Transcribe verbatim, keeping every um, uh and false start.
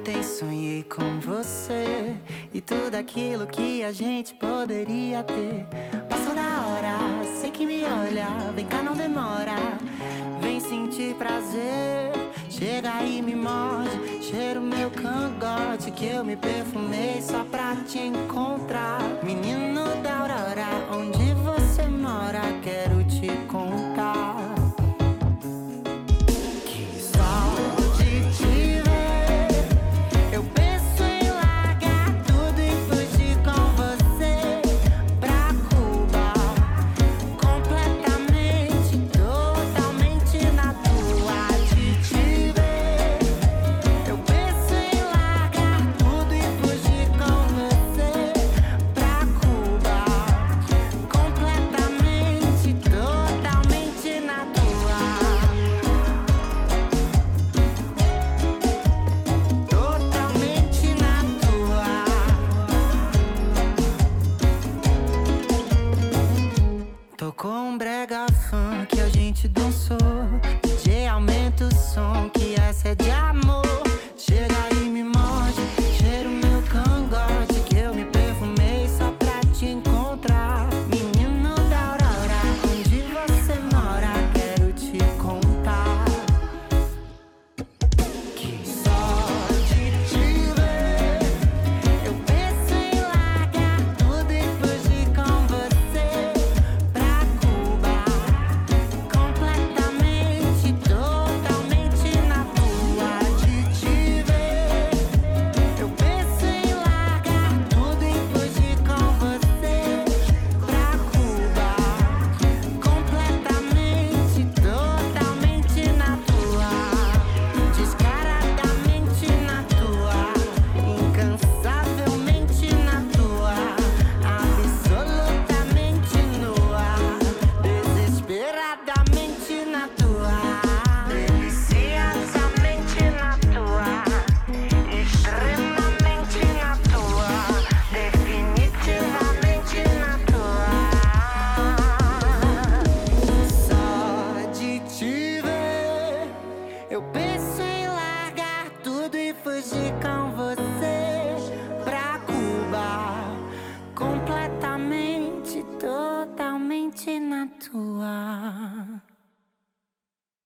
Ontem sonhei com você e tudo aquilo que a gente poderia ter. Passou da hora, sei que me olha, vem cá, não demora. Vem sentir prazer, chega e me morde. Cheira o meu cangote que eu me perfumei só pra te encontrar. Menino da aurora, onde você mora, quero te contar. Que só de te ver eu penso em largar tudo e fugir com você pra Cuba. Completamente, totalmente na tua. De te ver eu penso em largar tudo e fugir com você pra Cuba. Completamente, totalmente na tua. Totalmente na tua. Tocou um brega funk que a gente dançou. D J aumenta o som que essa é de amor.